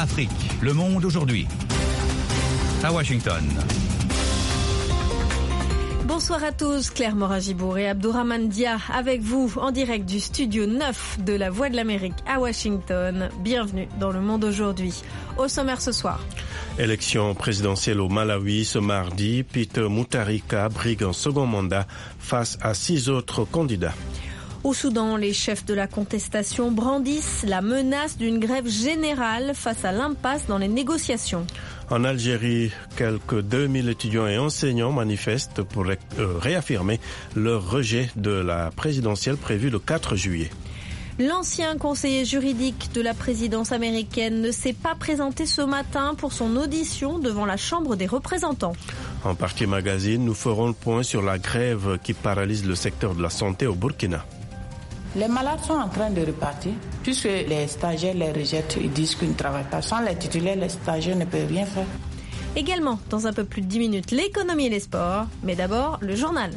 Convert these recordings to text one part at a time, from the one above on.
Afrique, le monde aujourd'hui. À Washington. Bonsoir à tous, Claire Morin-Gibour et Abdourahmane Dia avec vous en direct du studio 9 de la Voix de l'Amérique à Washington. Bienvenue dans le monde aujourd'hui. Au sommaire ce soir. Élection présidentielle au Malawi ce mardi. Peter Mutharika brigue un second mandat face à 6 autres candidats. Au Soudan, les chefs de la contestation brandissent la menace d'une grève générale face à l'impasse dans les négociations. En Algérie, quelques 2000 étudiants et enseignants manifestent pour réaffirmer leur rejet de la présidentielle prévue le 4 juillet. L'ancien conseiller juridique de la présidence américaine ne s'est pas présenté ce matin pour son audition devant la Chambre des représentants. En Partie Magazine, nous ferons le point sur la grève qui paralyse le secteur de la santé au Burkina. Les malades sont en train de repartir, puisque les stagiaires les rejettent, ils disent qu'ils ne travaillent pas. Sans les titulaires, les stagiaires ne peuvent rien faire. Également, dans un peu plus de 10 minutes, l'économie et les sports. Mais d'abord, le journal.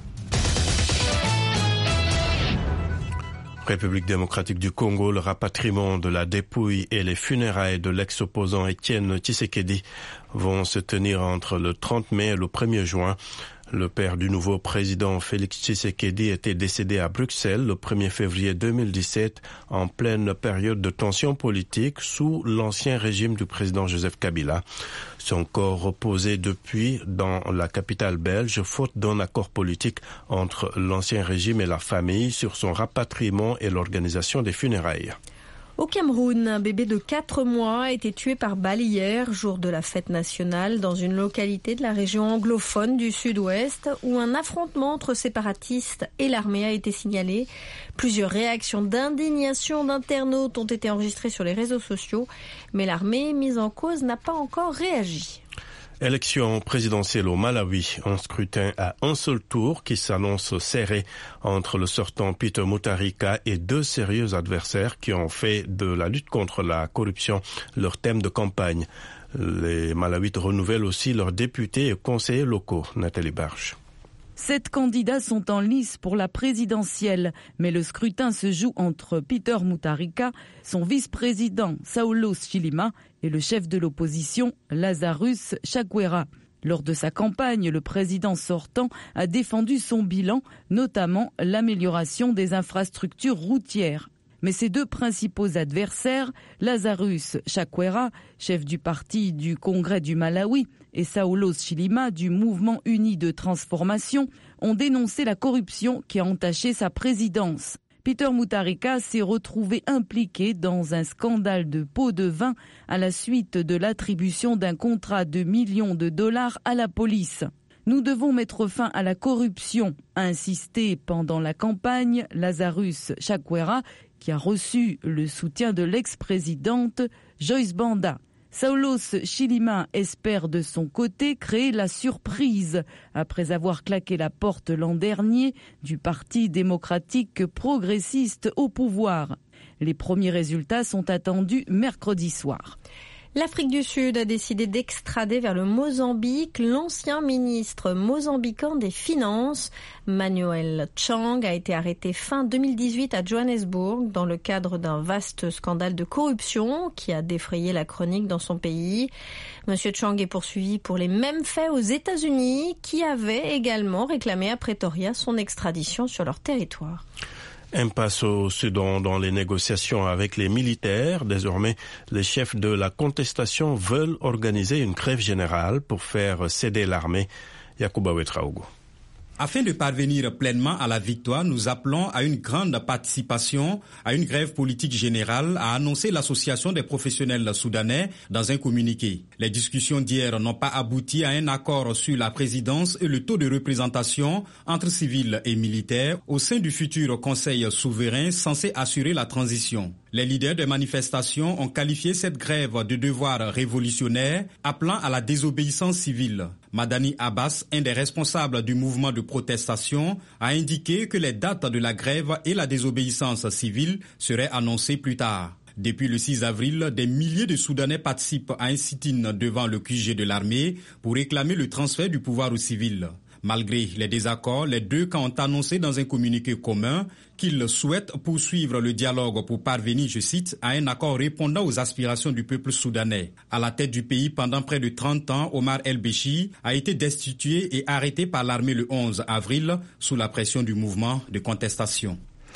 République démocratique du Congo, le rapatriement de la dépouille et les funérailles de l'ex-opposant Étienne Tshisekedi vont se tenir entre le 30 mai et le 1er juin. Le père du nouveau président Félix Tshisekedi était décédé à Bruxelles le 1er février 2017 en pleine période de tension politique sous l'ancien régime du président Joseph Kabila. Son corps reposait depuis dans la capitale belge faute d'un accord politique entre l'ancien régime et la famille sur son rapatriement et l'organisation des funérailles. Au Cameroun, un bébé de 4 mois a été tué par balle hier, jour de la fête nationale, dans une localité de la région anglophone du sud-ouest, où un affrontement entre séparatistes et l'armée a été signalé. Plusieurs réactions d'indignation d'internautes ont été enregistrées sur les réseaux sociaux, mais l'armée mise en cause n'a pas encore réagi. Élection présidentielle au Malawi, un scrutin à un seul tour qui s'annonce serré entre le sortant Peter Mutharika et 2 sérieux adversaires qui ont fait de la lutte contre la corruption leur thème de campagne. Les Malawites renouvellent aussi leurs députés et conseillers locaux. Nathalie Barge. 7 candidats sont en lice pour la présidentielle, mais le scrutin se joue entre Peter Mutharika, son vice-président Saulos Chilima et le chef de l'opposition Lazarus Chakwera. Lors de sa campagne, le président sortant a défendu son bilan, notamment l'amélioration des infrastructures routières. Mais ses 2 principaux adversaires, Lazarus Chakwera, chef du parti du Congrès du Malawi, et Saulos Chilima du Mouvement uni de transformation, ont dénoncé la corruption qui a entaché sa présidence. Peter Mutharika s'est retrouvé impliqué dans un scandale de pots de vin à la suite de l'attribution d'un contrat de millions de dollars à la police. Nous devons mettre fin à la corruption, a insisté pendant la campagne Lazarus Chakwera, qui a reçu le soutien de l'ex-présidente Joyce Banda. Saulos Chilima espère de son côté créer la surprise après avoir claqué la porte l'an dernier du Parti démocratique progressiste au pouvoir. Les premiers résultats sont attendus mercredi soir. L'Afrique du Sud a décidé d'extrader vers le Mozambique l'ancien ministre mozambicain des Finances. Manuel Chang a été arrêté fin 2018 à Johannesburg dans le cadre d'un vaste scandale de corruption qui a défrayé la chronique dans son pays. Monsieur Chang est poursuivi pour les mêmes faits aux États-Unis qui avaient également réclamé à Pretoria son extradition sur leur territoire. Impasse au Soudan dans les négociations avec les militaires. Désormais, les chefs de la contestation veulent organiser une grève générale pour faire céder l'armée. Yacouba Ouetraogo. Afin de parvenir pleinement à la victoire, nous appelons à une grande participation à une grève politique générale, a annoncé l'association des professionnels soudanais dans un communiqué. Les discussions d'hier n'ont pas abouti à un accord sur la présidence et le taux de représentation entre civils et militaires au sein du futur Conseil souverain censé assurer la transition. Les leaders des manifestations ont qualifié cette grève de devoir révolutionnaire, appelant à la désobéissance civile. Madani Abbas, un des responsables du mouvement de protestation, a indiqué que les dates de la grève et la désobéissance civile seraient annoncées plus tard. Depuis le 6 avril, des milliers de Soudanais participent à un sit-in devant le QG de l'armée pour réclamer le transfert du pouvoir aux civils. Malgré les désaccords, les deux camps ont annoncé dans un communiqué commun qu'ils souhaitent poursuivre le dialogue pour parvenir, je cite, à un accord répondant aux aspirations du peuple soudanais. À la tête du pays pendant près de 30 ans, Omar El-Béchir a été destitué et arrêté par l'armée le 11 avril sous la pression du mouvement de contestation.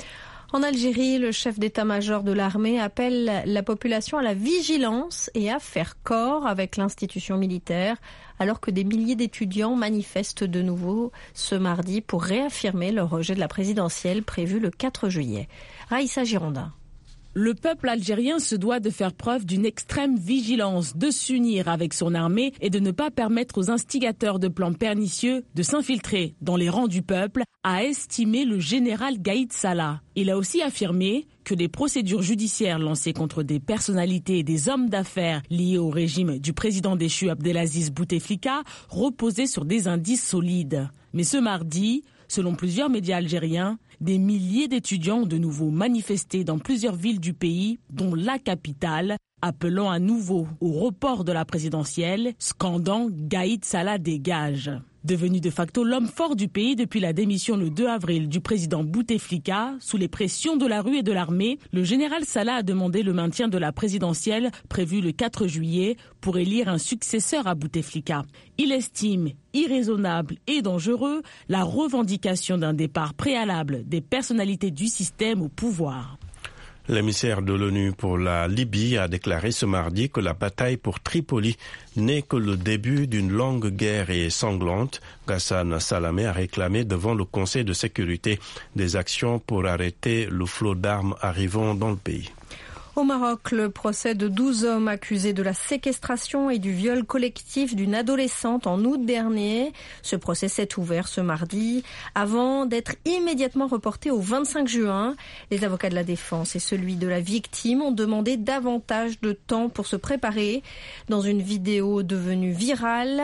En Algérie, le chef d'état-major de l'armée appelle la population à la vigilance et à faire corps avec l'institution militaire, alors que des milliers d'étudiants manifestent de nouveau ce mardi pour réaffirmer leur rejet de la présidentielle prévue le 4 juillet. Raïssa Girondin. Le peuple algérien se doit de faire preuve d'une extrême vigilance, de s'unir avec son armée et de ne pas permettre aux instigateurs de plans pernicieux de s'infiltrer dans les rangs du peuple, a estimé le général Gaïd Salah. Il a aussi affirmé que des procédures judiciaires lancées contre des personnalités et des hommes d'affaires liés au régime du président déchu Abdelaziz Bouteflika reposaient sur des indices solides. Mais ce mardi, selon plusieurs médias algériens, des milliers d'étudiants ont de nouveau manifesté dans plusieurs villes du pays, dont la capitale, appelant à nouveau au report de la présidentielle, scandant « Gaïd Salah dégage ». Devenu de facto l'homme fort du pays depuis la démission le 2 avril du président Bouteflika, sous les pressions de la rue et de l'armée, le général Salah a demandé le maintien de la présidentielle prévue le 4 juillet pour élire un successeur à Bouteflika. Il estime irraisonnable et dangereux la revendication d'un départ préalable des personnalités du système au pouvoir. L'émissaire de l'ONU pour la Libye a déclaré ce mardi que la bataille pour Tripoli n'est que le début d'une longue guerre et sanglante. Ghassan Salamé a réclamé devant le Conseil de sécurité des actions pour arrêter le flot d'armes arrivant dans le pays. Au Maroc, le procès de 12 hommes accusés de la séquestration et du viol collectif d'une adolescente en août dernier. Ce procès s'est ouvert ce mardi avant d'être immédiatement reporté au 25 juin. Les avocats de la défense et celui de la victime ont demandé davantage de temps pour se préparer. Dans une vidéo devenue virale,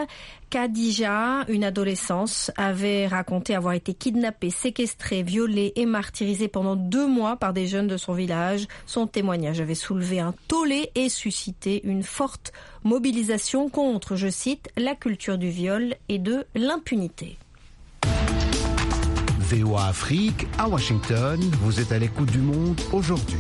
Khadija, une adolescente, avait raconté avoir été kidnappée, séquestrée, violée et martyrisée pendant 2 mois par des jeunes de son village. Son témoignage avait soulevé un tollé et suscité une forte mobilisation contre, je cite, la culture du viol et de l'impunité. VOA Afrique, à Washington, vous êtes à l'écoute du monde aujourd'hui.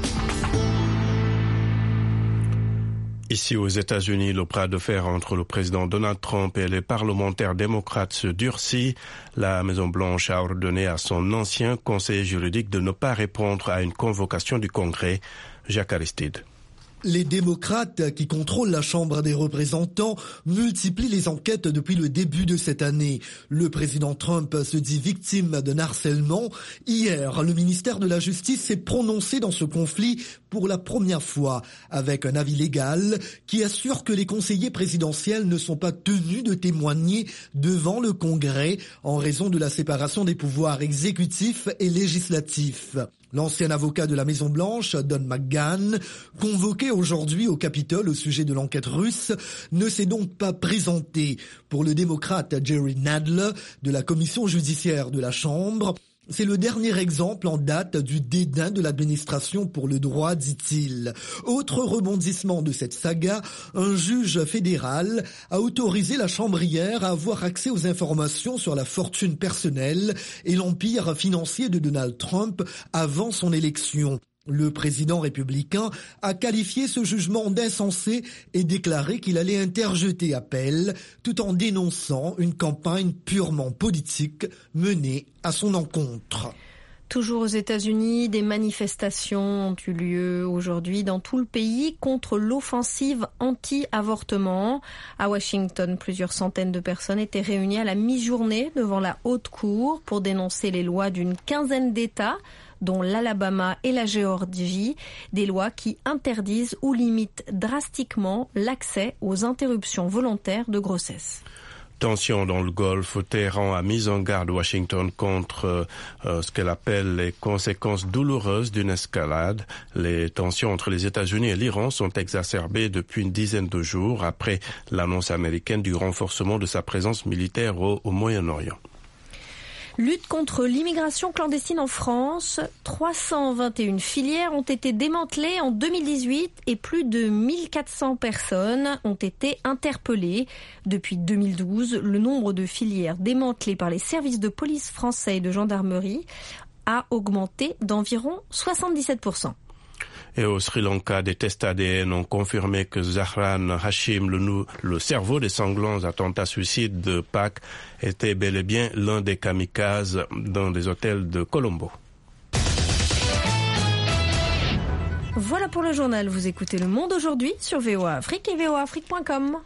Ici aux États-Unis, le bras de fer entre le président Donald Trump et les parlementaires démocrates se durcit. La Maison-Blanche a ordonné à son ancien conseiller juridique de ne pas répondre à une convocation du Congrès. Jacques Aristide. Les démocrates qui contrôlent la Chambre des représentants multiplient les enquêtes depuis le début de cette année. Le président Trump se dit victime d'un harcèlement. Hier, le ministère de la Justice s'est prononcé dans ce conflit pour la première fois, avec un avis légal qui assure que les conseillers présidentiels ne sont pas tenus de témoigner devant le Congrès en raison de la séparation des pouvoirs exécutifs et législatifs. L'ancien avocat de la Maison-Blanche, Don McGahn, convoqué aujourd'hui au Capitole au sujet de l'enquête russe, ne s'est donc pas présenté. Pour le démocrate Jerry Nadler, de la commission judiciaire de la Chambre, c'est le dernier exemple en date du dédain de l'administration pour le droit, dit-il. Autre rebondissement de cette saga, un juge fédéral a autorisé la Chambre hier à avoir accès aux informations sur la fortune personnelle et l'empire financier de Donald Trump avant son élection. Le président républicain a qualifié ce jugement d'insensé et déclaré qu'il allait interjeter appel tout en dénonçant une campagne purement politique menée à son encontre. Toujours aux États-Unis, des manifestations ont eu lieu aujourd'hui dans tout le pays contre l'offensive anti-avortement. À Washington, plusieurs centaines de personnes étaient réunies à la mi-journée devant la Haute Cour pour dénoncer les lois d'une quinzaine d'États, dont l'Alabama et la Géorgie, des lois qui interdisent ou limitent drastiquement l'accès aux interruptions volontaires de grossesse. Tension dans le Golfe, Téhéran a mis en garde Washington contre ce qu'elle appelle les conséquences douloureuses d'une escalade. Les tensions entre les États-Unis et l'Iran sont exacerbées depuis une dizaine de jours après l'annonce américaine du renforcement de sa présence militaire au Moyen-Orient. Lutte contre l'immigration clandestine en France. 321 filières ont été démantelées en 2018 et plus de 1400 personnes ont été interpellées. Depuis 2012, le nombre de filières démantelées par les services de police français et de gendarmerie a augmenté d'environ 77%. Et au Sri Lanka, des tests ADN ont confirmé que Zahran Hashim, le cerveau des sanglants attentats suicides de Pâques, était bel et bien l'un des kamikazes dans des hôtels de Colombo. Voilà pour le journal. Vous écoutez Le Monde aujourd'hui sur VOA Afrique et voaafrique.com.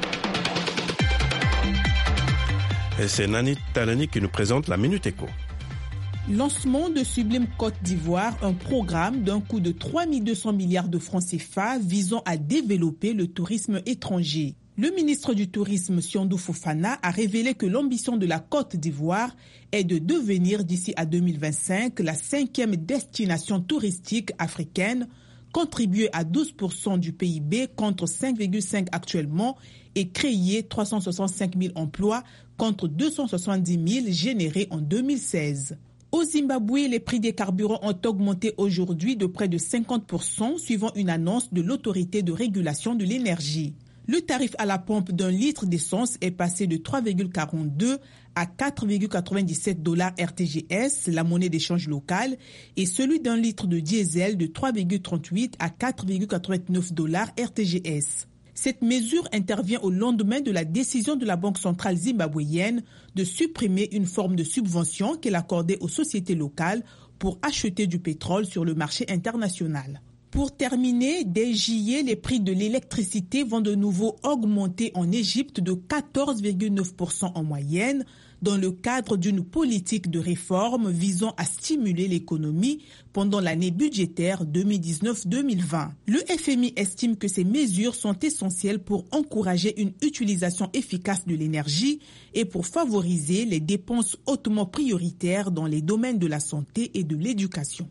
Et c'est Nani Talani qui nous présente la Minute Éco. Lancement de Sublime Côte d'Ivoire, un programme d'un coût de 3 200 milliards de francs CFA visant à développer le tourisme étranger. Le ministre du Tourisme, Siondou Fofana, a révélé que l'ambition de la Côte d'Ivoire est de devenir d'ici à 2025 la 5e destination touristique africaine, contribuer à 12% du PIB contre 5,5% actuellement et créer 365 000 emplois contre 270 000 générés en 2016. Au Zimbabwe, les prix des carburants ont augmenté aujourd'hui de près de 50%, suivant une annonce de l'autorité de régulation de l'énergie. Le tarif à la pompe d'un litre d'essence est passé de 3,42 à 4,97 $ RTGS, la monnaie d'échange locale, et celui d'un litre de diesel de 3,38 à 4,89 $ RTGS. Cette mesure intervient au lendemain de la décision de la Banque centrale zimbabwéenne de supprimer une forme de subvention qu'elle accordait aux sociétés locales pour acheter du pétrole sur le marché international. Pour terminer, dès juillet, les prix de l'électricité vont de nouveau augmenter en Égypte de 14,9% en moyenne, dans le cadre d'une politique de réforme visant à stimuler l'économie pendant l'année budgétaire 2019-2020. Le FMI estime que ces mesures sont essentielles pour encourager une utilisation efficace de l'énergie et pour favoriser les dépenses hautement prioritaires dans les domaines de la santé et de l'éducation.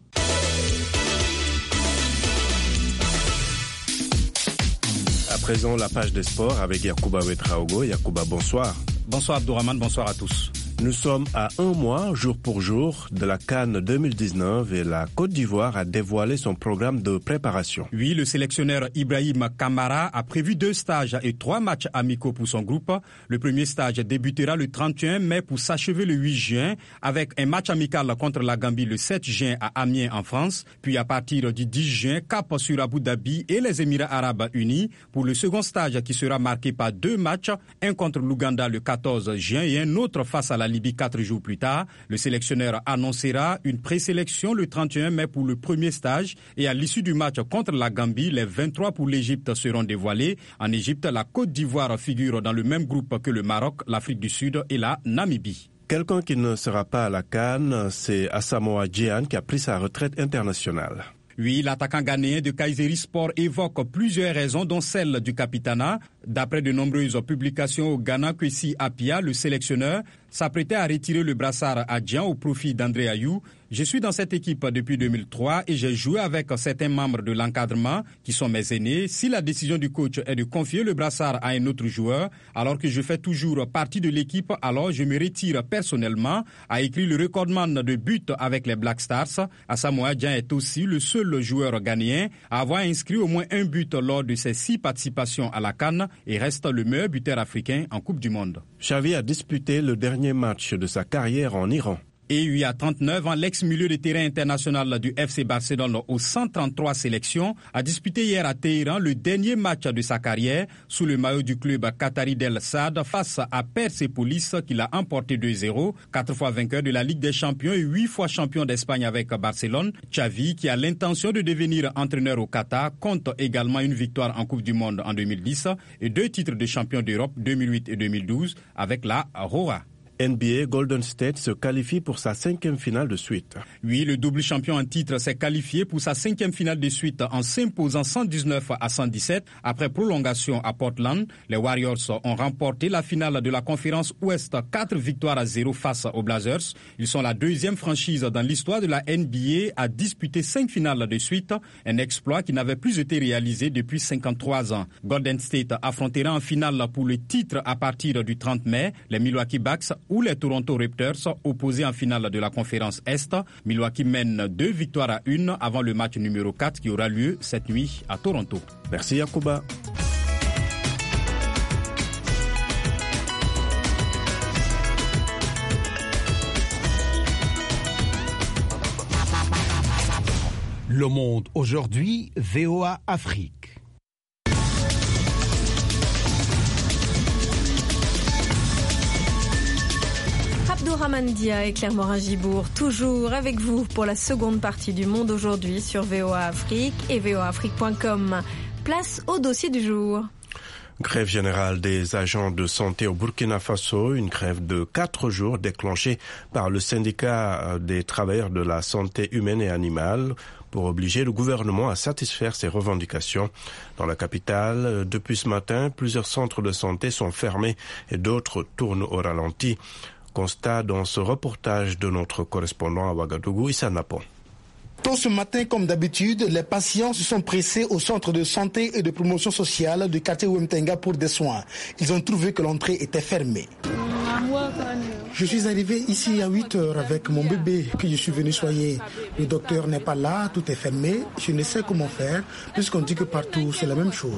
À présent, la page des sports avec Yacouba Ouedraogo. Yacouba, bonsoir. Bonsoir Abdourahmane, bonsoir à tous. Nous sommes à un mois, jour pour jour, de la CAN 2019 et la Côte d'Ivoire a dévoilé son programme de préparation. Oui, le sélectionneur Ibrahim Kamara a prévu 2 stages et 3 matchs amicaux pour son groupe. Le premier stage débutera le 31 mai pour s'achever le 8 juin avec un match amical contre la Gambie le 7 juin à Amiens en France. Puis à partir du 10 juin, cap sur Abu Dhabi et les Émirats Arabes Unis pour le second stage qui sera marqué par 2 matchs, un contre l'Ouganda le 14 juin et un autre face à la Libye 4 jours plus tard. Le sélectionneur annoncera une présélection le 31 mai pour le premier stage et à l'issue du match contre la Gambie, les 23 pour l'Égypte seront dévoilés. En Égypte, la Côte d'Ivoire figure dans le même groupe que le Maroc, l'Afrique du Sud et la Namibie. Quelqu'un qui ne sera pas à la CAN, c'est Asamoah Gyan qui a pris sa retraite internationale. Oui, l'attaquant ghanéen de Kayserispor évoque plusieurs raisons, dont celle du capitanat. D'après de nombreuses publications au Ghana, Kwesi Appiah, le sélectionneur, s'apprêtait à retirer le brassard à Djan au profit d'André Ayou. Je suis dans cette équipe depuis 2003 et j'ai joué avec certains membres de l'encadrement qui sont mes aînés. Si la décision du coach est de confier le brassard à un autre joueur, alors que je fais toujours partie de l'équipe, alors je me retire personnellement, a écrit le recordman de buts avec les Black Stars. Asamoah Gyan est aussi le seul joueur ghanéen à avoir inscrit au moins un but lors de ses 6 participations à la CAN et reste le meilleur buteur africain en Coupe du Monde. Xavi a disputé le dernier match de sa carrière en Iran. Et lui, à 39 ans, l'ex-milieu de terrain international du FC Barcelone aux 133 sélections a disputé hier à Téhéran le dernier match de sa carrière sous le maillot du club qatari d'El Saad face à Persepolis qu'il a emporté 2-0. 4 fois vainqueur de la Ligue des Champions et 8 fois champion d'Espagne avec Barcelone. Xavi, qui a l'intention de devenir entraîneur au Qatar, compte également une victoire en Coupe du Monde en 2010 et 2 titres de champion d'Europe 2008 et 2012 avec la Roja. NBA, Golden State se qualifie pour sa 5e finale de suite. Oui, le double champion en titre s'est qualifié pour sa 5e finale de suite en s'imposant 119 à 117 après prolongation à Portland. Les Warriors ont remporté la finale de la conférence Ouest 4 victoires à 0 face aux Blazers. Ils sont la 2e franchise dans l'histoire de la NBA à disputer 5 finales de suite, un exploit qui n'avait plus été réalisé depuis 53 ans. Golden State affrontera en finale pour le titre à partir du 30 mai les Milwaukee Bucks où les Toronto Raptors, opposés en finale de la conférence Est, Milwaukee mène 2-1 avant le match numéro 4 qui aura lieu cette nuit à Toronto. Merci Yacouba. Le Monde aujourd'hui, VOA Afrique. Abdourahmane Dia et Claire Morin-Gibourg, toujours avec vous pour la seconde partie du Monde aujourd'hui sur VOA Afrique et voaafrique.com. Place au dossier du jour. Grève générale des agents de santé au Burkina Faso, une grève de 4 jours déclenchée par le syndicat des travailleurs de la santé humaine et animale pour obliger le gouvernement à satisfaire ses revendications. Dans la capitale, depuis ce matin, plusieurs centres de santé sont fermés et d'autres tournent au ralenti. Constat dans ce reportage de notre correspondant à Ouagadougou, Issa Napon. Tôt ce matin, comme d'habitude, les patients se sont pressés au centre de santé et de promotion sociale du quartier Ouemtenga pour des soins. Ils ont trouvé que l'entrée était fermée. Je suis arrivé ici à 8 heures avec mon bébé que je suis venu soigner. Le docteur n'est pas là, tout est fermé. Je ne sais comment faire puisqu'on dit que partout c'est la même chose.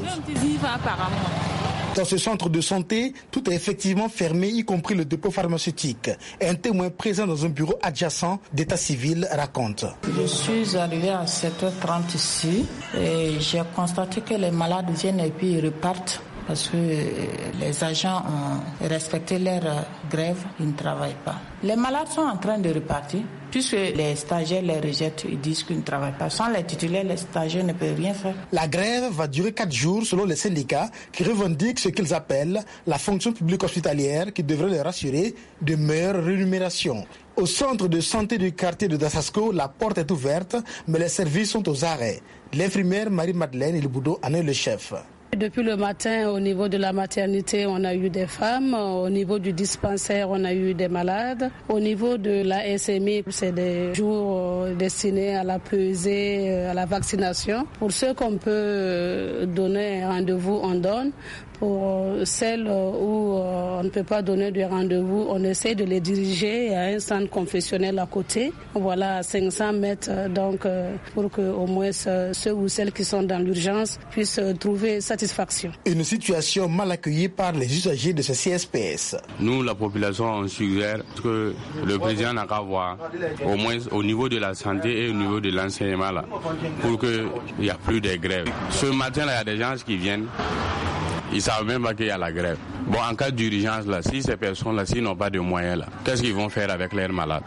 Dans ce centre de santé, tout est effectivement fermé, y compris le dépôt pharmaceutique. Un témoin présent dans un bureau adjacent d'état civil raconte. Je suis arrivé à 7h30 ici et j'ai constaté que les malades viennent et puis ils repartent. Parce que les agents ont respecté leur grève, ils ne travaillent pas. Les malades sont en train de repartir, puisque les stagiaires les rejettent, ils disent qu'ils ne travaillent pas. Sans les titulaires, les stagiaires ne peuvent rien faire. La grève va durer 4 jours selon les syndicats qui revendiquent ce qu'ils appellent la fonction publique hospitalière qui devrait leur assurer de meilleures rémunérations. Au centre de santé du quartier de Dassasco, la porte est ouverte, mais les services sont aux arrêts. L'infirmière Marie-Madeleine Ilboudo en est le chef. Depuis le matin, au niveau de la maternité, on a eu des femmes. Au niveau du dispensaire, on a eu des malades. Au niveau de la SMI, c'est des jours destinés à la pesée, à la vaccination. Pour ceux qu'on peut donner rendez-vous, on donne. Pour celles où on ne peut pas donner de rendez-vous, on essaie de les diriger à un centre confessionnel à côté. Voilà, à 500 mètres, donc pour que au moins ceux ou celles qui sont dans l'urgence puissent trouver satisfaction. Une situation mal accueillie par les usagers de ce CSPS. Nous, la population, on suggère que le président n'a qu'à voir, au moins au niveau de la santé et au niveau de l'enseignement, là, pour qu'il n'y a plus de grèves. Ce matin, il y a des gens qui viennent. Ils ne savent même pas qu'il y a la grève. Bon, en cas d'urgence, là, si ces personnes-là, s'ils n'ont pas de moyens, là, qu'est-ce qu'ils vont faire avec leurs malades?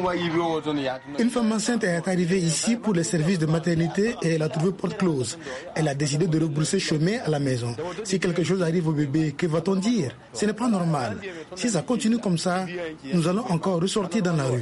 Une femme enceinte est arrivée ici pour les services de maternité et elle a trouvé porte close. Elle a décidé de rebrousser chemin à la maison. Si quelque chose arrive au bébé, que va-t-on dire? Ce n'est pas normal. Si ça continue comme ça, nous allons encore ressortir dans la rue.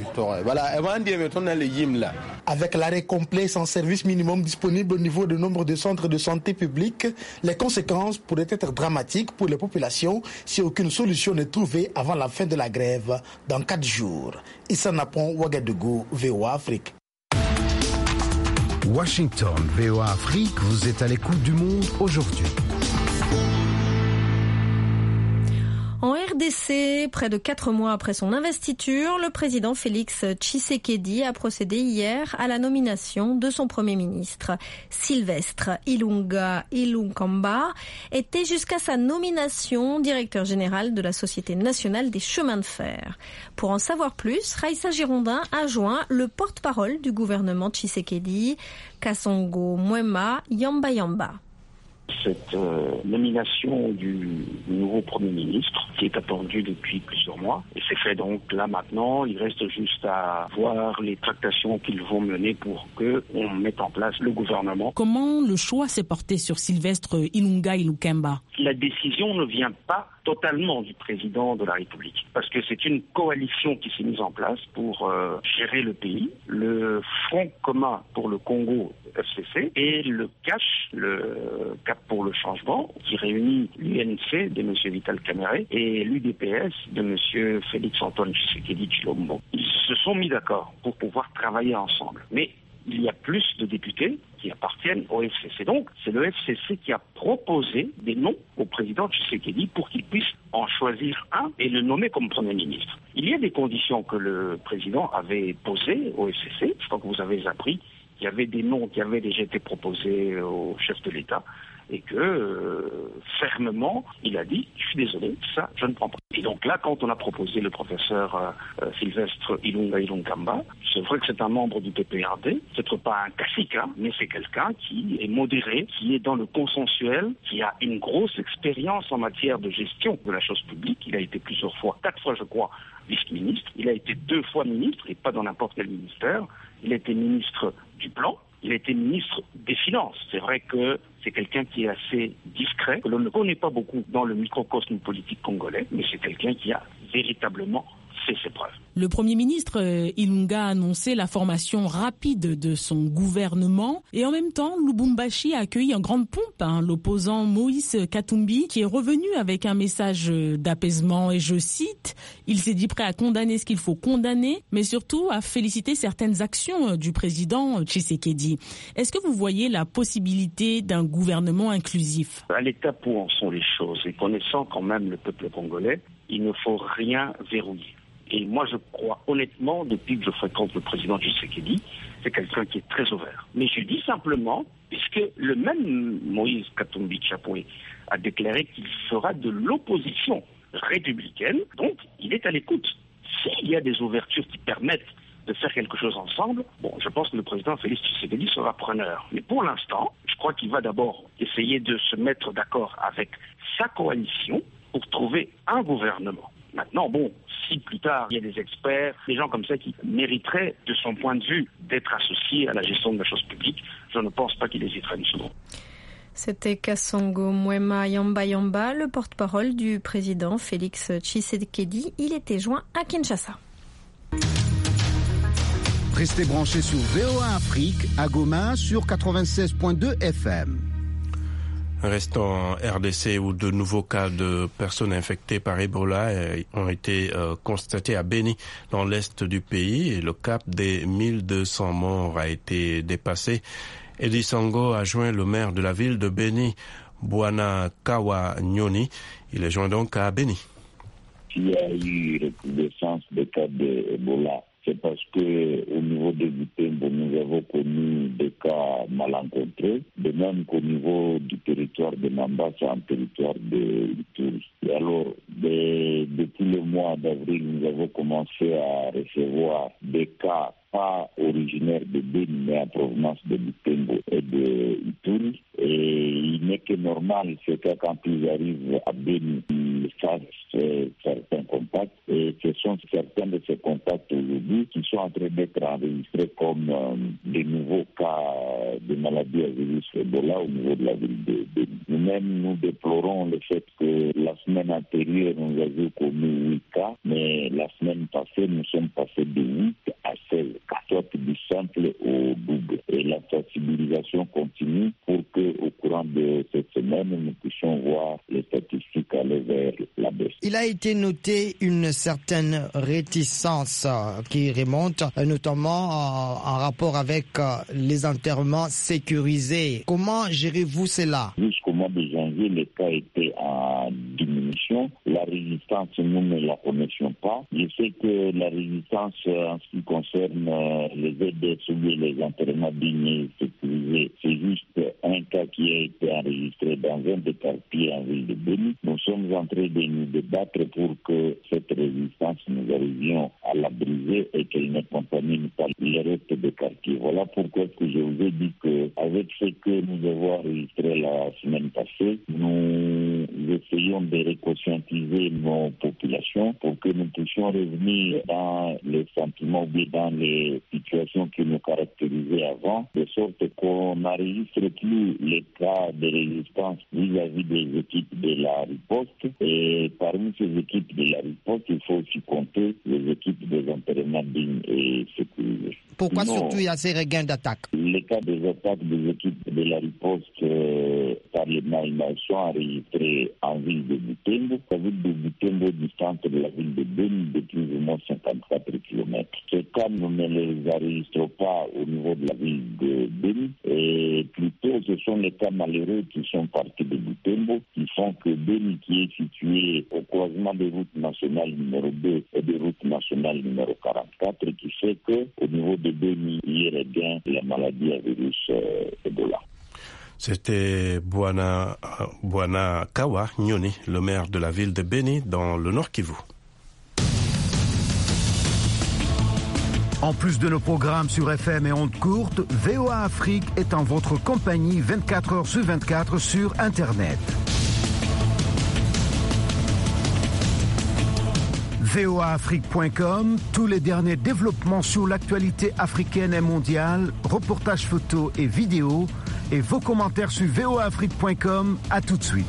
Avec l'arrêt complet sans service minimum disponible au niveau de nombre de centres de santé publics, les conséquences pourraient être dramatiques pour les populations si aucune solution n'est trouvée avant la fin de la grève dans 4 jours. Issa Napon, Ouagadougou, VOA Afrique. Washington, VOA Afrique, vous êtes à l'écoute du Monde aujourd'hui. En RDC, près de 4 mois après son investiture, le président Félix Tshisekedi a procédé hier à la nomination de son premier ministre. Sylvestre Ilunga Ilunkamba était jusqu'à sa nomination directeur général de la Société nationale des chemins de fer. Pour en savoir plus, Raïssa Girondin a joint le porte-parole du gouvernement Tshisekedi, Kasongo Mwema Yamba Yamba. Cette nomination du nouveau Premier ministre qui est attendue depuis plusieurs mois. Et c'est fait donc là maintenant, il reste juste à voir les tractations qu'ils vont mener pour qu'on mette en place le gouvernement. Comment le choix s'est porté sur Sylvestre Ilunga Ilunkamba? La décision ne vient pas totalement du président de la République, parce que c'est une coalition qui s'est mise en place pour gérer le pays, le Front commun pour le Congo, FCC, et le CACH, le Cap pour le changement, qui réunit l'UNC de M. Vital Kamerhe et l'UDPS de M. Félix-Antoine Tshisekedi Tshilombo. Ils se sont mis d'accord pour pouvoir travailler ensemble. Mais il y a plus de députés qui qui appartiennent au FCC. Donc, c'est le FCC qui a proposé des noms au président Tshisekedi pour qu'il puisse en choisir un et le nommer comme Premier ministre. Il y a des conditions que le président avait posées au FCC. Je crois que vous avez appris qu'il y avait des noms qui avaient déjà été proposés au chef de l'État et que, fermement, il a dit « je suis désolé, ça, je ne prends pas ». Et donc là, quand on a proposé le professeur Sylvestre Ilunga Ilunkamba, c'est vrai que c'est un membre du PPRD, peut-être pas un cacique, mais c'est quelqu'un qui est modéré, qui est dans le consensuel, qui a une grosse expérience en matière de gestion de la chose publique. Il a été plusieurs fois, 4 fois je crois, vice-ministre. Il a été 2 fois ministre, et pas dans n'importe quel ministère. Il a été ministre du Plan. Il a été ministre des Finances. C'est vrai que c'est quelqu'un qui est assez discret, que l'on ne connaît pas beaucoup dans le microcosme politique congolais, mais c'est quelqu'un qui a véritablement fait ses preuves. Le Premier ministre Ilunga a annoncé la formation rapide de son gouvernement et en même temps, Lubumbashi a accueilli en grande pompe l'opposant Moïse Katumbi qui est revenu avec un message d'apaisement et je cite, il s'est dit prêt à condamner ce qu'il faut condamner, mais surtout à féliciter certaines actions du président Tshisekedi. Est-ce que vous voyez la possibilité d'un gouvernement inclusif? À l'étape où en sont les choses et connaissant quand même le peuple congolais, il ne faut rien verrouiller. Et moi, je crois honnêtement, depuis que je fréquente le président Tshisekedi, c'est quelqu'un qui est très ouvert. Mais je dis simplement, puisque le même Moïse Katumbi Chapoué a déclaré qu'il fera de l'opposition républicaine, donc il est à l'écoute. S'il y a des ouvertures qui permettent de faire quelque chose ensemble, bon, je pense que le président Félix Tshisekedi sera preneur. Mais pour l'instant, je crois qu'il va d'abord essayer de se mettre d'accord avec sa coalition pour trouver un gouvernement. Maintenant, bon, si plus tard, il y a des experts, des gens comme ça qui mériteraient, de son point de vue, d'être associés à la gestion de la chose publique, je ne pense pas qu'il hésiterait une seconde. C'était Kasongo Mwema Yamba Yamba, le porte-parole du président Félix Tshisekedi. Il était joint à Kinshasa. Restez branchés sur VOA Afrique à Goma sur 96.2 FM. Restons en RDC où de nouveaux cas de personnes infectées par Ebola ont été constatés à Beni, dans l'est du pays, et le cap des 1200 morts a été dépassé. Edi Sango a joint le maire de la ville de Beni, Bwana Kawa Nyoni. Il est joint donc à Beni. Il y a eu recrudescence des cas d'Ebola. C'est parce que au niveau de Butembo, nous avons connu des cas malencontreux, de même qu'au niveau du territoire de Mambasa, en territoire de Ituri. Et alors, depuis le mois d'avril, nous avons commencé à recevoir des cas pas originaires de Beni, mais en provenance de Butembo et de Ituri. Et il n'est que normal, c'est que quand ils arrivent à Beni, ils fassent certains contacts. Et ce sont certains de ces contacts aujourd'hui qui sont en train d'être enregistrés comme des nouveaux cas de maladie à virus Ebola au niveau de la ville de Beni. Nous-mêmes, nous déplorons le fait que la semaine antérieure, nous avions connu 8 cas, mais la semaine passée, nous sommes passés de 8 à 16 cas, soit du simple au double. Et la sensibilisation continue pour qu'au courant de cette semaine, nous puissions voir les statistiques aller vers la baisse. Il a été noté une certaine réticence qui remonte notamment en rapport avec les enterrements sécurisés. Comment gérez-vous cela? Jusqu'au mois de janvier, les cas étaient en diminution. La résistance, nous ne la connaissions pas. Je sais que la résistance en ce qui concerne les EDS ou les enterrements dignes et sécurisés, c'est juste un cas qui a été enregistré dans un des quartiers en ville de Beni. Nous sommes en train de nous débattre pour que cette résistance, nous arrivions à la briser et qu'elle ne contamine pas les restes des quartiers. Voilà pourquoi je vous ai dit qu'avec ce que nous avons enregistré la semaine passée, nous essayons de réconscientiser nos populations pour que nous puissions revenir dans les sentiments ou bien dans les situations qui nous caractérisaient avant, de sorte qu'on n'enregistre plus les cas de résistance vis-à-vis des équipes de la riposte. Et parmi ces équipes de la riposte, il faut aussi compter les équipes des enterrements dignes et sécurisés. Pourquoi surtout il y a ces regains d'attaque? Les cas des attaques des équipes de la riposte par les Maïmaïs sont enregistrés en ville de Butembo. La ville de Butembo distante de la ville de Beni de plus ou moins 54 km. Ces cas, nous ne les enregistrons pas au niveau de la ville de Beni et Et plutôt, ce sont les cas malheureux qui sont partis de Butembo, qui font que Beni, qui est situé au croisement des routes nationales numéro 2 et des routes nationales numéro 44, qui fait qu'au niveau de Beni, il y a bien la maladie à virus Ebola. C'était Bwana Kawa Nyoni, le maire de la ville de Beni, dans le Nord Kivu. En plus de nos programmes sur FM et ondes courtes, VOA Afrique est en votre compagnie 24 heures sur 24 sur Internet. voaafrique.com, tous les derniers développements sur l'actualité africaine et mondiale, reportages photos et vidéos, et vos commentaires sur voaafrique.com. À tout de suite.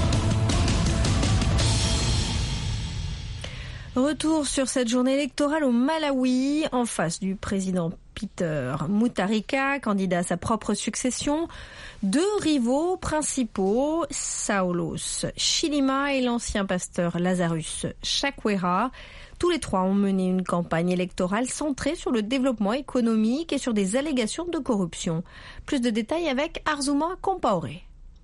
Retour sur cette journée électorale au Malawi, en face du président Peter Mutharika, candidat à sa propre succession. Deux rivaux principaux, Saulos Chilima et l'ancien pasteur Lazarus Chakwera. Tous les trois ont mené une campagne électorale centrée sur le développement économique et sur des allégations de corruption. Plus de détails avec Arzuma Compaoré.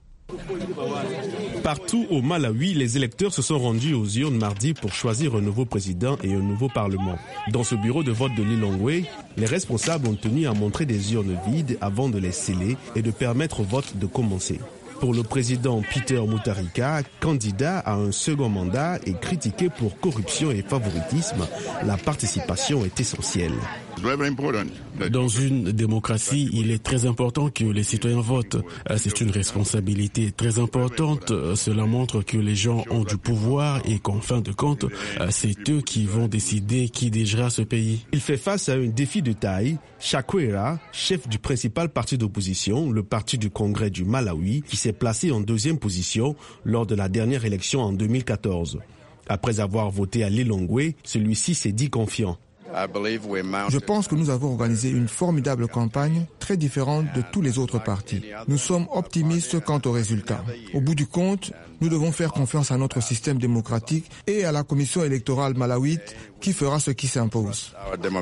Partout au Malawi, les électeurs se sont rendus aux urnes mardi pour choisir un nouveau président et un nouveau parlement. Dans ce bureau de vote de Lilongwe, les responsables ont tenu à montrer des urnes vides avant de les sceller et de permettre au vote de commencer. Pour le président Peter Mutharika, candidat à un second mandat et critiqué pour corruption et favoritisme, la participation est essentielle. Dans une démocratie, il est très important que les citoyens votent. C'est une responsabilité très importante. Cela montre que les gens ont du pouvoir et qu'en fin de compte, c'est eux qui vont décider qui dirigera ce pays. Il fait face à un défi de taille. Chakwera, chef du principal parti d'opposition, le Parti du Congrès du Malawi, qui s'est placé en deuxième position lors de la dernière élection en 2014. Après avoir voté à Lilongwe, celui-ci s'est dit confiant. Je pense que nous avons organisé une formidable campagne, très différente de tous les autres partis. Nous sommes optimistes quant aux résultats. Au bout du compte, nous devons faire confiance à notre système démocratique et à la commission électorale malawite qui fera ce qui s'impose.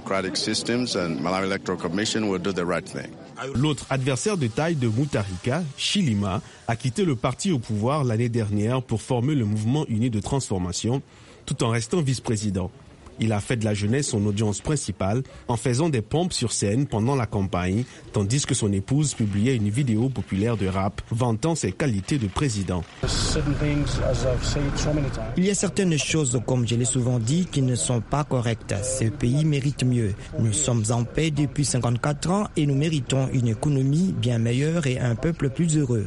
L'autre adversaire de taille de Mutharika, Chilima, a quitté le parti au pouvoir l'année dernière pour former le mouvement uni de transformation, tout en restant vice-président. Il a fait de la jeunesse son audience principale en faisant des pompes sur scène pendant la campagne, tandis que son épouse publiait une vidéo populaire de rap vantant ses qualités de président. Il y a certaines choses, comme je l'ai souvent dit, qui ne sont pas correctes. Ce pays mérite mieux. Nous sommes en paix depuis 54 ans et nous méritons une économie bien meilleure et un peuple plus heureux.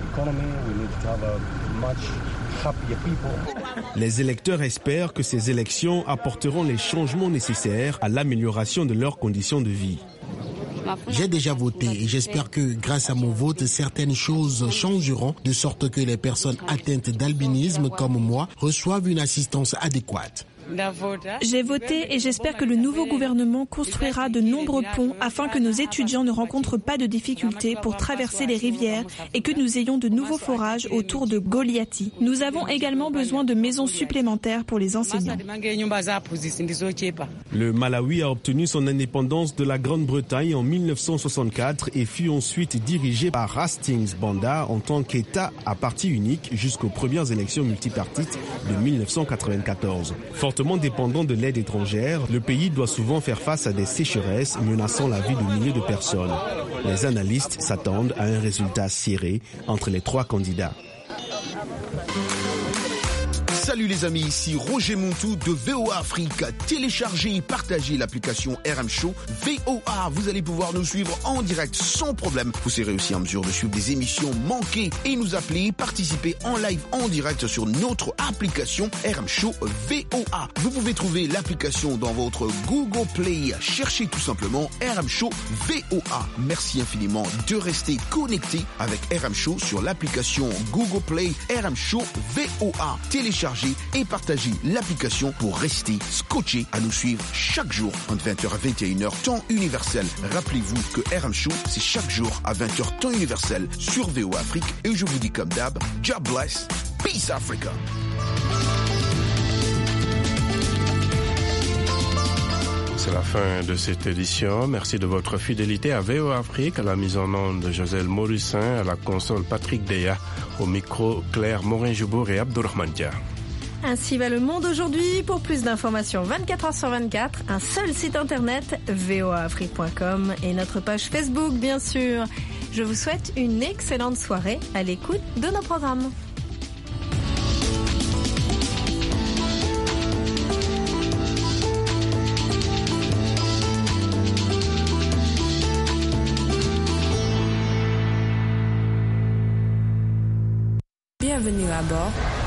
Les électeurs espèrent que ces élections apporteront les changements nécessaires à l'amélioration de leurs conditions de vie. J'ai déjà voté et j'espère que grâce à mon vote, certaines choses changeront de sorte que les personnes atteintes d'albinisme comme moi reçoivent une assistance adéquate. J'ai voté et j'espère que le nouveau gouvernement construira de nombreux ponts afin que nos étudiants ne rencontrent pas de difficultés pour traverser les rivières et que nous ayons de nouveaux forages autour de Goliathi. Nous avons également besoin de maisons supplémentaires pour les enseignants. Le Malawi a obtenu son indépendance de la Grande-Bretagne en 1964 et fut ensuite dirigé par Hastings Banda en tant qu'État à parti unique jusqu'aux premières élections multipartites de 1994. Fortement dépendant de l'aide étrangère, le pays doit souvent faire face à des sécheresses menaçant la vie de milliers de personnes. Les analystes s'attendent à un résultat serré entre les trois candidats. Salut les amis, ici Roger Montou de VOA Afrique. Téléchargez et partagez l'application RM Show VOA. Vous allez pouvoir nous suivre en direct sans problème. Vous serez aussi en mesure de suivre des émissions manquées et nous appeler, participer en live en direct sur notre application RM Show VOA. Vous pouvez trouver l'application dans votre Google Play. Cherchez tout simplement RM Show VOA. Merci infiniment de rester connecté avec RM Show sur l'application Google Play RM Show VOA. Téléchargez et partagez l'application pour rester scotché à nous suivre chaque jour entre 20h à 21h temps universel. Rappelez-vous que RM Show, c'est chaque jour à 20h temps universel sur VOA Afrique. Et je vous dis comme d'hab, God bless, peace Africa. C'est la fin de cette édition. Merci de votre fidélité à VOA Afrique, à la mise en onde de Joselle Morissin, à la console Patrick Deya, au micro Claire Morin-Joubour et Abdourahmane Dia. Ainsi va le monde aujourd'hui. Pour plus d'informations 24h sur 24, un seul site internet, voaafrique.com, et notre page Facebook, bien sûr. Je vous souhaite une excellente soirée à l'écoute de nos programmes. Bienvenue à bord.